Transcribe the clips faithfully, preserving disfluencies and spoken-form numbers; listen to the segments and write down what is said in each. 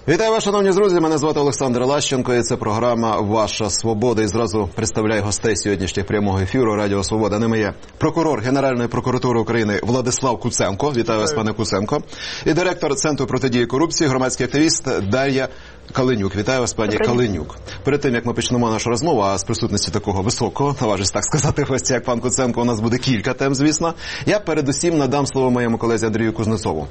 Вітаю вас, шановні друзі, мене звати Олександр Лащенко і це програма «Ваша свобода». І зразу представляю гостей сьогоднішнього прямого ефіру Радіо Свобода. Ними є прокурор Генеральної прокуратури України Владислав Куценко. Вітаю вас, пане Куценко. І директор Центру протидії корупції, громадський активіст Дар'я Калинюк. Вітаю вас, пані Калинюк. Перед тим, як ми почнемо нашу розмову, а з присутності такого високого, наважусь так сказати, гостя, як пан Куценко, у нас буде кілька тем, звісно. Я передусім надам слово моєму колезі Андрію Кузнецову.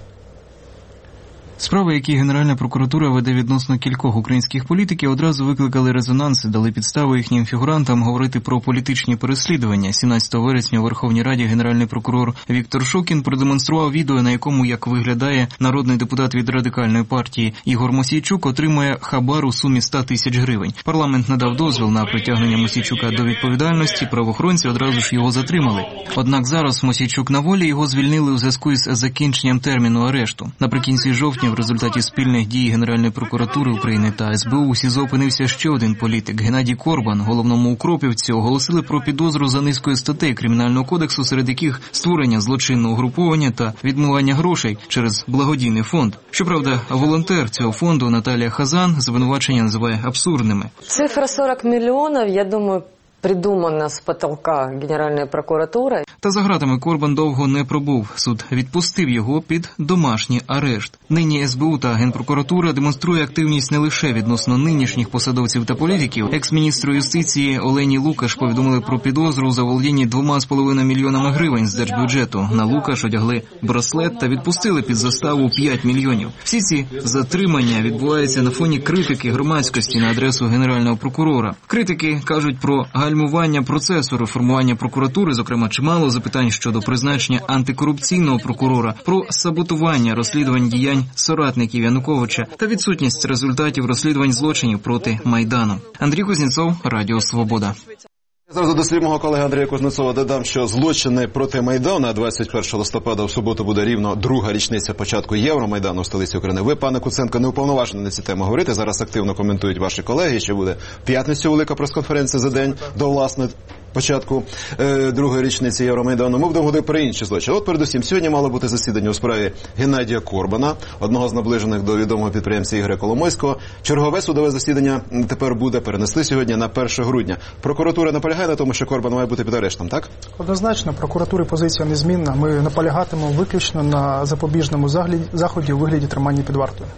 Справи, які Генеральна прокуратура веде відносно кількох українських політиків, одразу викликали резонанс і дали підставу їхнім фігурантам говорити про політичні переслідування. сімнадцятого вересня у Верховній Раді генеральний прокурор Віктор Шокін продемонстрував відео, на якому, як виглядає, народний депутат від Радикальної партії Ігор Мосійчук отримує хабар у сумі сто тисяч гривень. Парламент надав дозвіл на притягнення Мосійчука до відповідальності, правоохоронці одразу ж його затримали. Однак зараз Мосійчук на волі, його звільнили у зв'язку із закінченням терміну арешту. Наприкінці жовтня в результаті спільних дій Генеральної прокуратури України та ес бе у у СІЗО опинився ще один політик – Геннадій Корбан. Головному укропівцю оголосили про підозру за низкою статей Кримінального кодексу, серед яких створення злочинного угруповання та відмивання грошей через благодійний фонд. Щоправда, волонтер цього фонду Наталія Хазан звинувачення називає абсурдними. Цифра сорок мільйонів, я думаю, придумана з потолка Генеральної прокуратури. Та за ґратами Корбан довго не пробув. Суд відпустив його під домашній арешт. Нині ес бе у та Генпрокуратура демонструє активність не лише відносно нинішніх посадовців та політиків. Екс-міністру юстиції Олені Лукаш повідомили про підозру за володіння двома з половиною мільйонами гривень з держбюджету. На Лукаш одягли браслет та відпустили під заставу п'ять мільйонів. Всі ці затримання відбуваються на фоні критики громадськості на адресу Генерального прокурора. Критики кажуть про гальмування процесу реформування прокуратури, зокрема чимало запитань щодо призначення антикорупційного прокурора, про саботування розслідувань діянь соратників Януковича та відсутність результатів розслідувань злочинів проти Майдану. Андрій Кузнєцов, Радіо Свобода. Зараз до слів мого колеги Андрія Кузнєцова додам, що злочини проти Майдану двадцять першого листопада в суботу буде рівно друга річниця початку Євромайдану в столиці України. Ви, пане Куценко, не уповноважені на ці теми говорити. Зараз активно коментують ваші колеги. Ще буде в п'ятницю велика прес-конференція за день до, власне, початку е, другої річниці Євромайдану. Ми будемо говорити про інші злочини. От передусім, сьогодні мало бути засідання у справі Геннадія Корбана, одного з наближених до відомого підприємця Ігоря Коломойського. Чергове судове засідання тепер буде, перенесли сьогодні на перше грудня. Прокуратура наполягає на тому, що Корбан має бути під арештом, так? Однозначно, прокуратури позиція незмінна. Ми наполягатимемо виключно на запобіжному заході у вигляді тримання під вартою.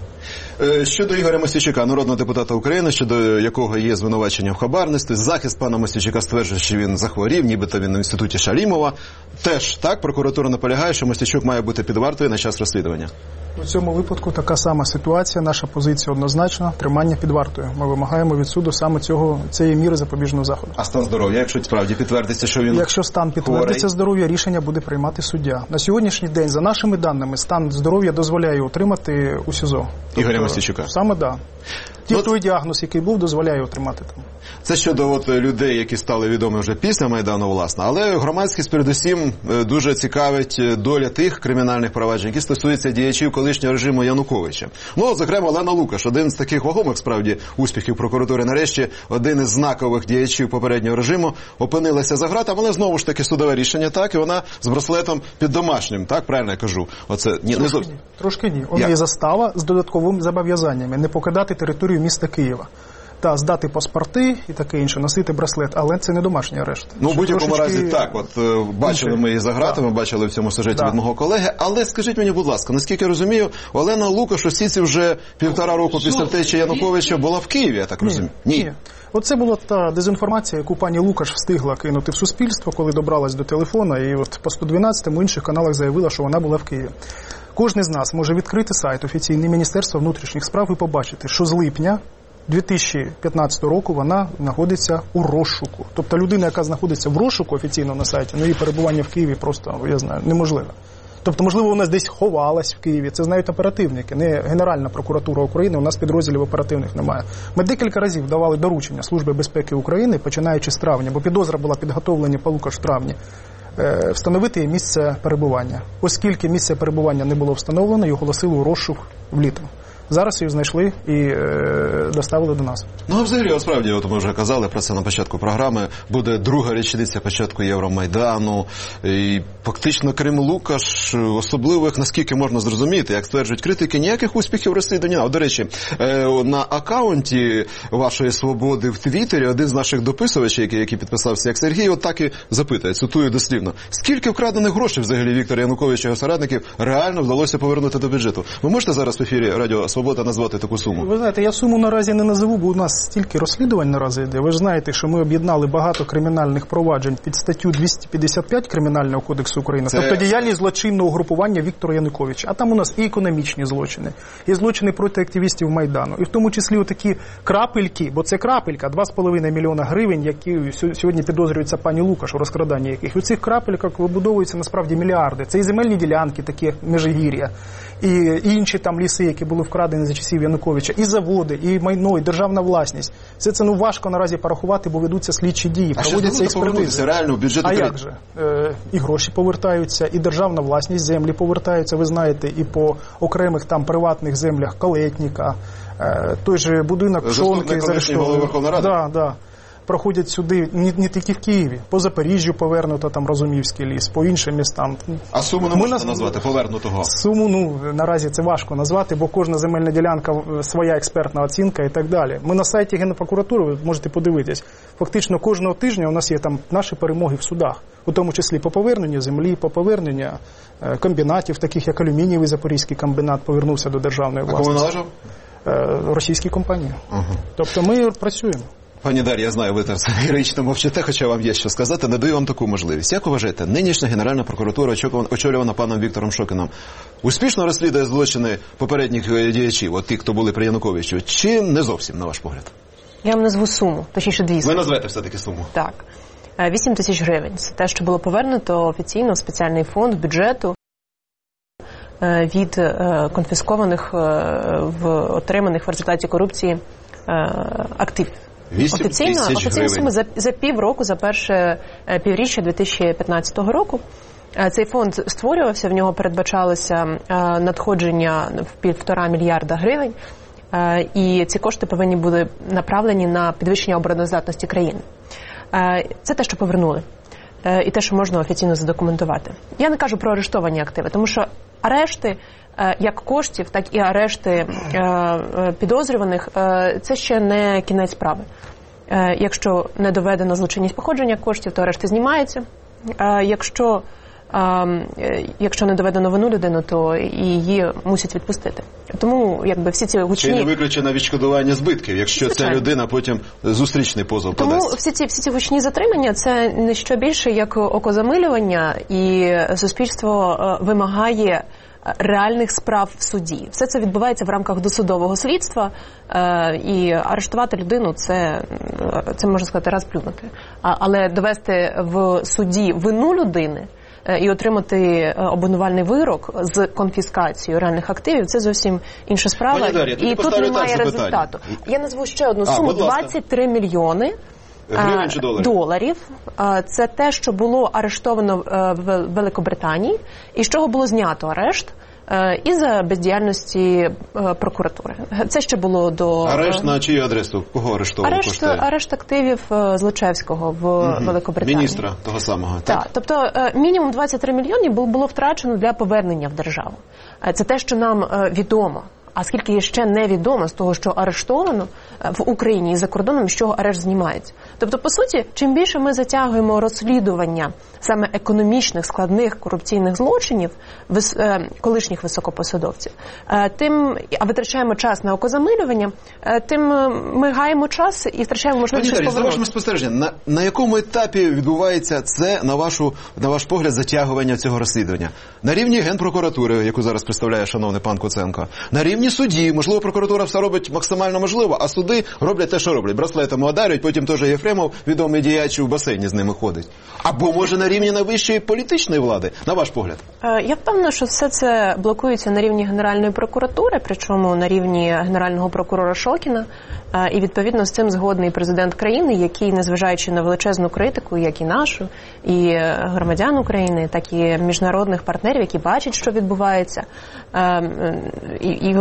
Щодо Ігоря Мосійчука, народного депутата України, щодо якого є звинувачення в хабарництві, захист пана Мосійчука стверджує, що він захворів, нібито він в інституті Шалімова. Теж так, прокуратура наполягає, що Мосійчук має бути під вартою на час розслідування. У цьому випадку така сама ситуація, наша позиція однозначна, тримання під вартою. Ми вимагаємо від суду саме цього, цієї міри запобіжного заходу. А стан здоров'я, якщо справді підтвердиться, що він Якщо стан підтвердиться здоров'я, рішення буде приймати суддя. На сьогоднішній день, за нашими даними, стан здоров'я дозволяє утримати у СІЗО. Тобто, Ігоря Мосійчука? Саме так. Ті, ну, той діагноз, який був, дозволяє отримати там. Це щодо от людей, які стали відомі вже після Майдану, власне. Але громадськість передусім дуже цікавить доля тих кримінальних проваджень, які стосуються діячів колишнього режиму Януковича. Ну, зокрема, Олена Лукаш, один з таких вагомих, справді, успіхів прокуратури. Нарешті, один із знакових діячів попереднього режиму опинилася за ґратами, але знову ж таки судове рішення, так, і вона з браслетом під домашнім, так, правильно я кажу? Оце, ні, Трошки, не ні. Трошки ні. У неї застава з додатковими зобов'язаннями не покидати територію міста Києва. Та здати паспорти і таке інше, носити браслет, але це не домашній арешт. Ну, в будь-якому разі так, от бачили ми її за ґратами, да. бачили в цьому сюжеті да. від мого колеги, але скажіть мені, будь ласка, наскільки я розумію, Олена Лукаш усі ці вже півтора року після втечі Януковича була в Києві, я так розумію? Ні. Ні. Оце була та дезінформація, яку пані Лукаш встигла кинути в суспільство, коли добралась до телефона, і от по сто дванадцять у інших каналах заявила, що вона була в Києві. Кожен з нас може відкрити сайт офіційний Міністерства внутрішніх справ і побачити, що з липня дві тисячі п'ятнадцятого року вона знаходиться у розшуку. Тобто людина, яка знаходиться в розшуку офіційно на сайті, ну її перебування в Києві просто, я знаю, неможливе. Тобто, можливо, вона десь ховалась в Києві. Це знають оперативники, не Генеральна прокуратура України, у нас підрозділів оперативних немає. Ми декілька разів давали доручення Служби безпеки України, починаючи з травня, бо підозра була підготовлена по Лукаш в травні, встановити місце перебування. Оскільки місце перебування не було встановлено, і оголосили у розшук влітку. Зараз її знайшли і е, доставили до нас. Ну, а взагалі, справді, от ми вже казали про це на початку програми, буде друга річниця початку Євромайдану, і фактично крім Лукаш, особливих, наскільки можна зрозуміти, як стверджують критики, ніяких успіхів розслідування. До речі, на акаунті вашої «Свободи» в Твіттері один з наших дописувачів, який, який підписався як Сергій, от так і запитує, цитую дослівно, скільки вкрадених грошей взагалі Віктора Януковича і його соратників реально вдалося повернути до бюджету? Ви можете зараз в ефірі Радіо Свобода назвати таку суму? Ви знаєте, я суму наразі не назову, бо у нас стільки розслідувань наразі йде. Ви ж знаєте, що ми об'єднали багато кримінальних проваджень під статтю двісті п'ятдесят п'ять Кримінального кодексу України, Це... тобто діяльність злочинного угрупування Віктора Януковича. А там у нас і економічні злочини, і злочини проти активістів Майдану, і в тому числі отакі крапельки, бо це крапелька, два з половиною мільйона гривень, які сьогодні підозрюються пані Лукаш у розкраданні яких. У цих крапельках вибудовуються насправді мільярди. Це і земельні ділянки, такі Межигір'я, і інші там ліси, які були вкрадені за часів Януковича, і заводи, і майно, і державна власність. Все це ну важко наразі порахувати, бо ведуться слідчі дії, а проводяться експертизи. Реально в бюджет А як же? Е, і гроші повертаються, і державна власність, землі повертаються, ви знаєте, і по окремих там приватних землях Колетніка, е, той же будинок Пшонки заарештований. Да, да. Проходять сюди не, не тільки в Києві, по Запоріжжю повернуто там Розумівський ліс, по іншим містам. А суму не можна назвати повернутого? Суму, ну, наразі це важко назвати, бо кожна земельна ділянка своя експертна оцінка і так далі. Ми на сайті Генпрокуратури, ви можете подивитись, фактично кожного тижня у нас є там наші перемоги в судах, у тому числі по поверненню землі, по поверненню е, комбінатів, таких як алюмінієвий Запорізький комбінат повернувся до державної власності. А кому належав? Е, російській компанії. Угу. Тобто ми працюємо. Пані Дар'я, я знаю, ви там героїчно мовчите, хоча вам є що сказати, надаю вам таку можливість. Як вважаєте, нинішня Генеральна прокуратура, очолювана паном Віктором Шокіном, успішно розслідує злочини попередніх діячів, от ті, хто були при Януковичу, чи не зовсім, на ваш погляд? Я вам назву суму, точніше дві суми. Ви назвете все-таки суму. Так. вісім тисяч гривень. Це те, що було повернуто офіційно в спеціальний фонд бюджету від конфіскованих, в отриманих в результаті корупції активів. Офіційно, офіційно суми за, за півроку, за перше півріччя дві тисячі п'ятнадцятого року. Цей фонд створювався, в нього передбачалося надходження в півтора мільярда гривень, і ці кошти повинні бути направлені на підвищення обороноздатності країни. Це те, що повернули, і те, що можна офіційно задокументувати. Я не кажу про арештовані активи, тому що арешти як коштів, так і арешти підозрюваних – це ще не кінець справи. Якщо не доведено злочинність походження коштів, то арешти знімаються. Якщо, якщо не доведено вину людину, то її мусять відпустити. Тому якби всі ці гучні... Чи не виключено відшкодування збитків, якщо Звичайно. ця людина потім зустрічний позов Тому подасть? Тому всі ці, всі ці гучні затримання – це не що більше, як окозамилювання, і суспільство вимагає реальних справ в суді. Все це відбувається в рамках досудового слідства, е, і арештувати людину – це, це можна сказати, раз плюнути. А, але довести в суді вину людини е, і отримати обвинувальний вирок з конфіскацією реальних активів – це зовсім інша справа. Пані Дар'я, і тут немає результату. Я назву ще одну а, суму – двадцять три мільйони. Гривень чи доларів? Доларів. Це те, що було арештовано в Великобританії, і з чого було знято арешт із-за бездіяльності прокуратури. Це ще було до... Арешт на чию адресу? Кого арештовували? Арешт, арешт активів Злочевського в угу. Великобританії. Міністра того самого, так? Так. Тобто мінімум двадцять три мільйони було втрачено для повернення в державу. Це те, що нам відомо. А скільки є ще невідомо з того, що арештовано в Україні і за кордоном, з чого арешт знімається. Тобто, по суті, чим більше ми затягуємо розслідування саме економічних, складних корупційних злочинів вис, е, колишніх високопосадовців, е, тим, а витрачаємо час на окозамилювання, е, тим ми гаємо час і втрачаємо можливість щось повернути. За вашими спостереженнями, на, на якому етапі відбувається це, на, вашу, на ваш погляд, затягування цього розслідування? На рівні Генпрокуратури, яку зараз представляє шановний пан Куценко, на рівні судді, можливо, прокуратура все робить максимально можливо, а суди роблять те, що роблять. Браслетами одарюють, потім теж Єфремов, відомий діяч, у басейні з ними ходить. Або, може, на рівні найвищої політичної влади, на ваш погляд? Я впевнена, що все це блокується на рівні Генеральної прокуратури, причому на рівні Генерального прокурора Шокіна, і, відповідно, з цим згодний президент країни, який, незважаючи на величезну критику, як і нашу, і громадян України, так і міжнародних партнерів, які бачать, що відбувається, і, і вимагають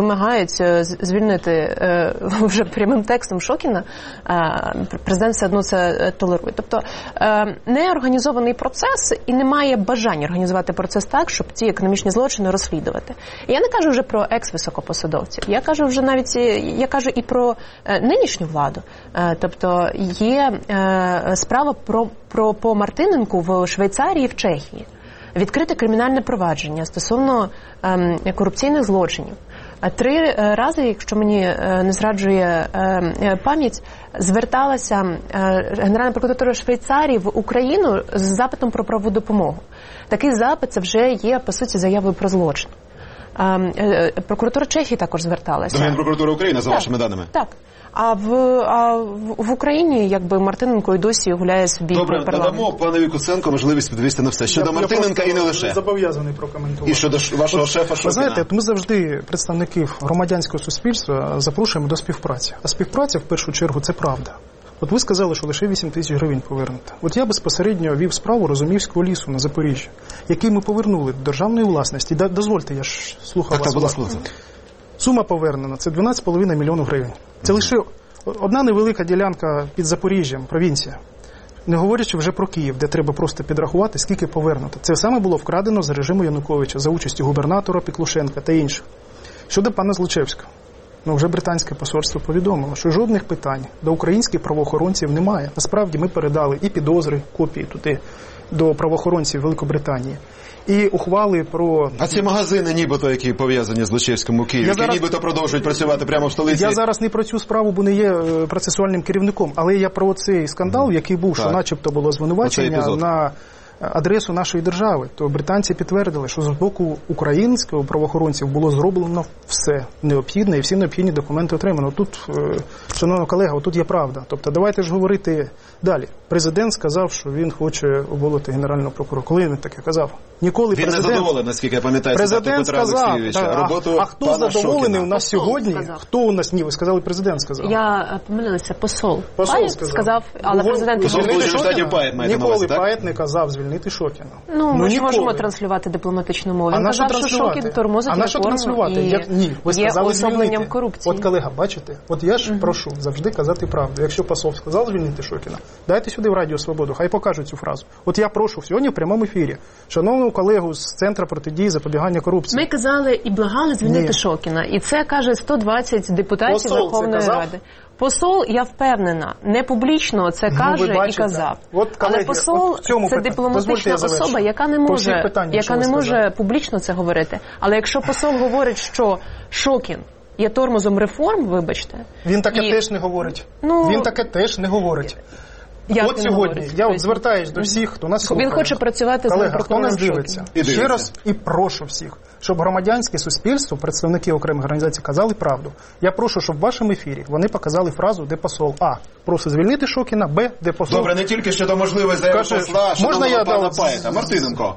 вимагають звільнити вже прямим текстом Шокіна, президент все одно це толерує. Тобто неорганізований процес і немає бажання організувати процес так, щоб ці економічні злочини розслідувати. І я не кажу вже про екс-високопосадовців, я кажу вже навіть, я кажу і про нинішню владу. Тобто є справа про, про по Мартиненку в Швейцарії і в Чехії. Відкрите кримінальне провадження стосовно ем, корупційних злочинів. Три рази, якщо мені не зраджує е, пам'ять, зверталася е, Генеральна прокуратура Швейцарії в Україну з запитом про правову допомогу. Такий запит – це вже є, по суті, заявою про злочин. Е, е, прокуратура Чехії також зверталася. До Генпрокуратури України, за так, вашими даними? Так. А в, а в Україні, якби, Мартиненко і досі гуляє собі по парламенту. Добре, надамо панові Куценко можливість відповісти на все. Щодо я, Мартиненка я і не лише. Зобов'язаний прокоментувати. І щодо вашого от, шефа Шокіна. Ви знаєте, ми завжди представників громадянського суспільства запрошуємо до співпраці. А співпраця, в першу чергу, це правда. От ви сказали, що лише вісім тисяч гривень повернуто. От я безпосередньо вів справу Розумівського лісу на Запоріжжі, який ми повернули до державної власності. Дозвольте, я ж слухав так, вас. Так, будь ласка. Сума повернена – це дванадцять цілих п'ять десятих мільйонів гривень. Це лише одна невелика ділянка під Запоріжжям, провінція. Не говорячи вже про Київ, де треба просто підрахувати, скільки повернуто. Це саме було вкрадено за режиму Януковича, за участі губернатора Пеклушенка та інших. Щодо пана Злочевського. Ну, вже британське посольство повідомило, що жодних питань до українських правоохоронців немає. Насправді ми передали і підозри, копії туди, до правоохоронців Великобританії. І ухвали про... А ці магазини, нібито, які пов'язані з Злочевським у Києві, які зараз... нібито продовжують працювати прямо в столиці. Я зараз не про цю справу, бо не є процесуальним керівником, але я про цей скандал, який був, так, що начебто було звинувачення на адресу нашої держави. То британці підтвердили, що з боку українського правоохоронців було зроблено все необхідне і всі необхідні документи отримано. Тут, шановна колега, тут є правда. Тобто давайте ж говорити далі. Президент сказав, що він хоче обвалити Генерального прокурора. Коли він таке казав? Ніколи він президент... не задоволений, наскільки я пам'ятаю, президент Петра сказав, Олексійовича. Да, роботу а, а хто задоволений Шокіна? у нас Посол сьогодні? сказав. Хто у нас? Ні, ви сказали, президент сказав. Я помилилася, посол. Посол Паєт сказав. сказав, але президент... Посол Сполучених Штатів Паєт маєте на увазі, Ніколи так? Паєт не казав звільнити Шокіна. Ну, ми ну, ж можемо транслювати дипломатичну мову. Він казав, що Шокін тормозить а на що транслювати? Як, ні, ви є сказали особленням звільнити. корупції. От, колега, бачите? От я ж uh-huh. прошу завжди казати правду. Якщо посол сказав звільнити Шокіна, дайте сюди в Радіо Свободу, хай покажуть цю фразу. От я прошу сьогодні в прямому ефірі шановного колегу з Центру протидії запобігання корупції. Ми казали і благали звільнити ні. Шокіна. І це каже сто двадцять депутатів посол Верховної Ради. Посол, я впевнена, не публічно це каже ну, і казав. От, колеги, але посол – це питання. дипломатична особа, яка не може, питанням, яка не може публічно це говорити. Але якщо посол говорить, що Шокін є тормозом реформ, вибачте. Він таке і... теж не говорить. Ну, Він таке теж не говорить. Як от сьогодні говорить? Я от звертаюсь до всіх, хто нас слухає. Він хоче працювати з колега, хто нас дивиться. І Ще раз і прошу всіх, щоб громадянське суспільство, представники окремих організацій казали правду. Я прошу, щоб в вашому ефірі вони показали фразу, де посол А просить звільнити Шокіна, Б, де посол... Добре, не тільки щодо можливості заяви посла, щодо можна я пана дав... Паєта. Мартиненко.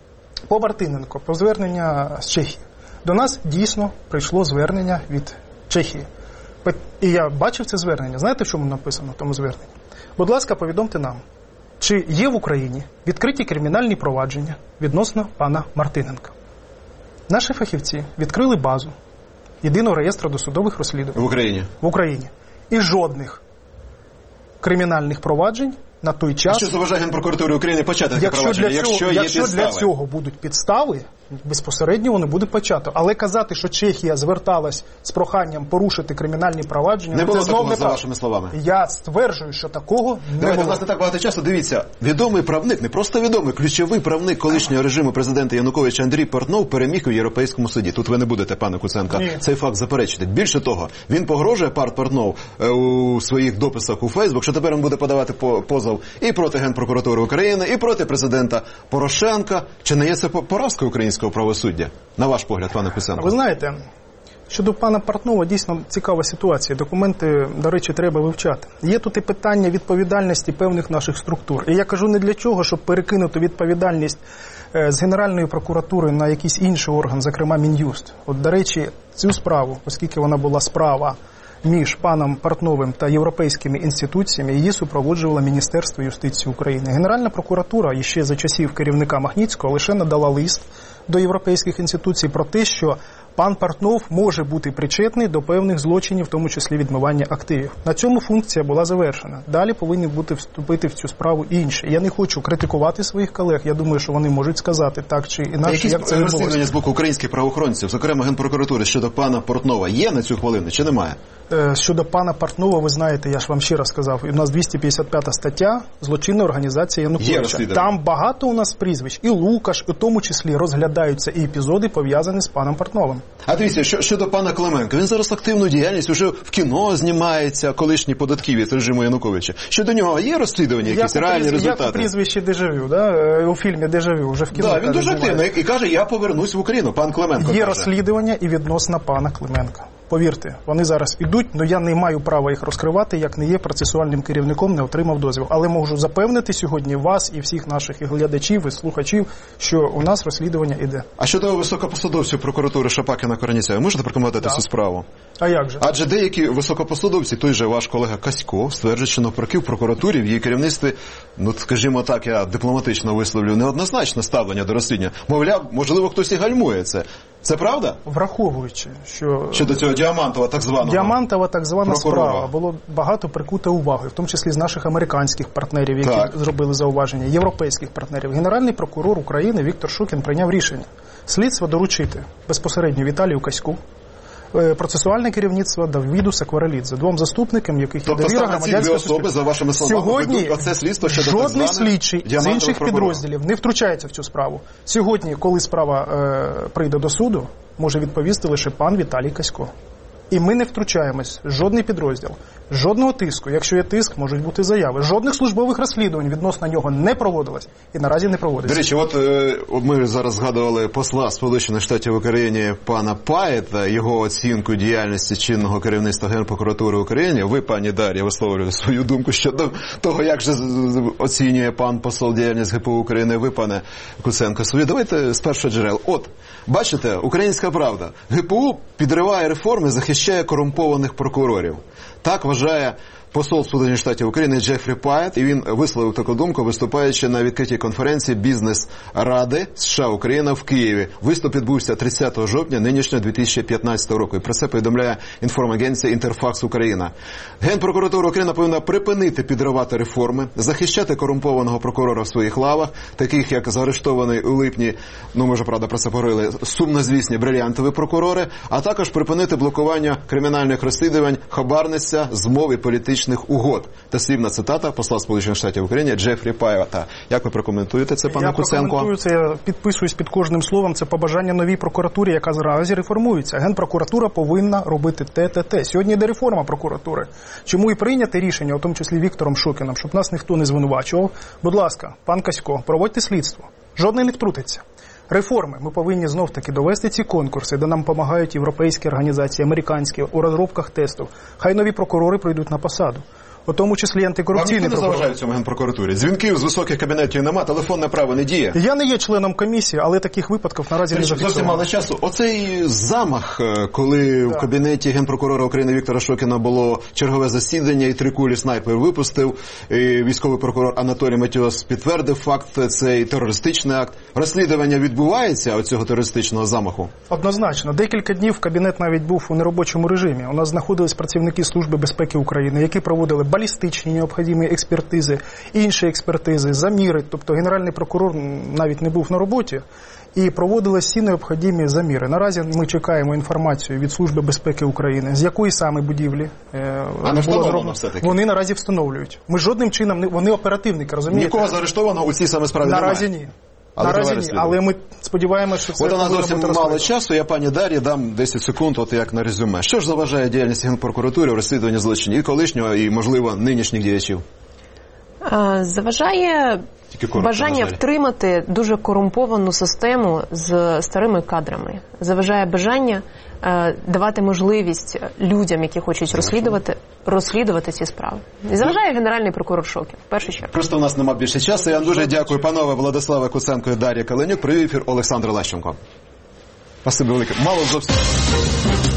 По Мартиненко, по звернення з Чехії. До нас дійсно прийшло звернення від Чехії. І я бачив це звернення. Знаєте, в чому написано в тому зверненні? Будь ласка, повідомте нам, чи є в Україні відкриті кримінальні провадження відносно пана Мартиненка. Наші фахівці відкрили базу єдиного реєстру досудових розслідувань в Україні. В Україні. І жодних кримінальних проваджень на той час... А що заважає Генпрокуратурі України почати таке провадження, для цього, якщо є якщо підстави? Якщо для цього будуть підстави, безпосередньо воно буде почато. Але казати, що Чехія зверталась з проханням порушити кримінальні провадження... Не було це такого, не за вашими словами. Я стверджую, що такого не Давайте, було. у нас не так багато часу. Дивіться, відомий правник, не просто відомий, ключовий правник колишнього режиму президента Януковича Андрій Портнов переміг у Європейському суді. Тут ви не будете, пане Куценко, Ні. цей факт заперечити. Більше того, він погрожує, пан Портнов, у своїх дописах у Фейсбук, що тепер він буде подавати позов і проти Генпрокуратури України, і проти президента Порошенка. Чи не є це поразка українського правосуддя? На ваш погляд, пане Куценко. Ви знаєте, щодо пана Портнова дійсно цікава ситуація. Документи, до речі, треба вивчати. Є тут і питання відповідальності певних наших структур. І я кажу не для чого, щоб перекинути відповідальність з Генеральної прокуратури на якийсь інший орган, зокрема Мін'юст. От, до речі, цю справу, оскільки вона була справа між паном Портновим та європейськими інституціями, її супроводжувало Міністерство юстиції України. Генеральна прокуратура ще за часів керівника Магнітського лише надала лист до європейських інституцій про те, що Пан Портнов може бути причетний до певних злочинів, в тому числі відмивання активів. На цьому функція була завершена. Далі повинні бути вступити в цю справу інші. Я не хочу критикувати своїх колег. Я думаю, що вони можуть сказати так чи інакше, як це розслідування відбулося. з боку українських правоохоронців, зокрема Генпрокуратури, щодо пана Портнова є на цю хвилину чи немає? Щодо пана Портнова, ви знаєте, я ж вам ще раз сказав, у нас двісті п'ятдесят п'ята стаття «Злочинна організація Януковича». Там багато у нас прізвищ, і Лукаш, у тому числі розглядаються і епізоди, пов'язані з паном Портновим. А дивіться, що, щодо пана Клименка, він зараз активну діяльність, уже в кіно знімається, колишній податківець режиму Януковича. Щодо нього є розслідування, якісь як реальні прізв... результати? Як у прізвищі Дежавю, да? У фільмі Дежавю, вже в кіно. Так, да, він дуже активний і каже, я повернусь в Україну, пан Клименко Є каже. розслідування і відносно пана Клименка. Повірте, вони зараз ідуть, але я не маю права їх розкривати, як не є процесуальним керівником, не отримав дозвіл. Але можу запевнити сьогодні вас і всіх наших і глядачів, і слухачів, що у нас розслідування іде. А щодо високопосадовців прокуратури Шапакіна Корніця, ви можете прокоментувати цю справу? А як же? Адже деякі високопосадовці, той же ваш колега Касько, стверджують, що навпаки в прокуратурі, в її керівництві, ну, скажімо так, я дипломатично висловлю, неоднозначне ставлення до розслідування. Мовляв, можливо, хтось і гальмує це. Це правда? Враховуючи, що... Щодо цього Діамантова, так званого Діамантова, так звана прокурора. справа, було багато прикуто уваги, в тому числі з наших американських партнерів, які так. зробили зауваження, європейських партнерів. Генеральний прокурор України Віктор Шокін прийняв рішення слідство доручити безпосередньо Віталію Каську, процесуальне керівництво Давіду Сакварелідзе, двом заступникам, яких є довіра громадянського особи, за вашими словами, сьогодні оце слідство щодо жодний слідчий з інших прокурора. підрозділів не втручається в цю справу. Сьогодні, коли справа е, прийде до суду, може відповісти лише пан Віталій Касько. І ми не втручаємось, жодний підрозділ, жодного тиску. Якщо є тиск, можуть бути заяви. Жодних службових розслідувань відносно нього не проводилось і наразі не проводиться. До речі, от е, ми зараз згадували посла Сполучених Штатів в Україні пана Паєта, його оцінку діяльності чинного керівництва Генпрокуратури України. Ви, пані Дар'я, висловлюєте свою думку щодо того, як же оцінює пан посол діяльність ГПУ України. Ви, пане Куценко, свої. Давайте з першого джерел. От, бачите, українська правда. ГПУ підриває реформи, захищає корумпованих прокурорів. Так вважає посол Сполучених Штатів України Джефрі Паєт, і він висловив таку думку, виступаючи на відкритій конференції Бізнес-Ради США-Україна в Києві. Виступ відбувся тридцятого жовтня нинішнього дві тисячі п'ятнадцятого року. І про це повідомляє інформагенція «Інтерфакс Україна». Генпрокуратура України повинна припинити підривати реформи, захищати корумпованого прокурора в своїх лавах, таких як заарештований у липні, ну, ми вже, правда, про це поговорили, сумнозвісні брилянтові прокурори, а також припинити блокування кримінальних розслідувань, хабарництва, змов і політичних угод. Дослівна цитата посла Сполучених Штатів України Джефрі Паєта. Як ви прокоментуєте це, пане Куценко? Я прокоментую це, я підписуюсь під кожним словом. Це побажання новій прокуратурі, яка зараз реформується. Генпрокуратура повинна робити те, те, те. Сьогодні йде реформа прокуратури. Чому і прийняте рішення, у тому числі Віктором Шокіним, щоб нас ніхто не звинувачував. Будь ласка, пан Касько, проводьте слідство. Жодний не втрутиться. Реформи. Ми повинні знов-таки довести ці конкурси, де нам допомагають європейські організації, американські, у розробках тестів. Хай нові прокурори прийдуть на посаду. У тому числі антикорупційний прокурор. Вам ніхто не заважає в цьому Генпрокуратурі? Дзвінків з високих кабінетів нема, телефонне право не діє. Я не є членом комісії, але таких випадків наразі не зафіксовано. Зовсім мало часу. Оцей замах, коли да. в кабінеті Генпрокурора України Віктора Шокіна було чергове засідання, і три кулі снайпер випустив, і військовий прокурор Анатолій Матіос підтвердив факт, цей терористичний акт. Розслідування відбувається оцього терористичного замаху? Однозначно. Декілька днів кабінет навіть був у неробочому режимі. У нас знаходились працівники Служби безпеки України, які проводили балістичні необхідні експертизи, інші експертизи, заміри. Тобто генеральний прокурор навіть не був на роботі. І проводили всі необхідні заміри. Наразі ми чекаємо інформацію від Служби безпеки України, з якої саме будівлі е, а не було зроблено. Все-таки? Вони наразі встановлюють. Ми жодним чином, не, вони оперативники, розумієте? Нікого заарештованого у цій саме справі наразі немає? Ні. Але наразі ні, але ми сподіваємося, що це от у нас повинно зовсім бути мало часу, я пані Дар'ї дам десять секунд, от як на резюме. Що ж заважає діяльність Генпрокуратури в розслідуванні злочинів і колишнього, і, можливо, нинішніх діячів? Заважає бажання можливо. втримати дуже корумповану систему з старими кадрами. Заважає бажання е, давати можливість людям, які хочуть розслідувати, розслідувати ці справи. І заважає генеральний прокурор Шокін, в першу чергу. Просто у нас нема більше часу. Я дуже дякую панове Владиславе Куценко і Дар'я Каленюк. Привів ефір Олександр Лащенко. Спасибі велике. Мало зовсім.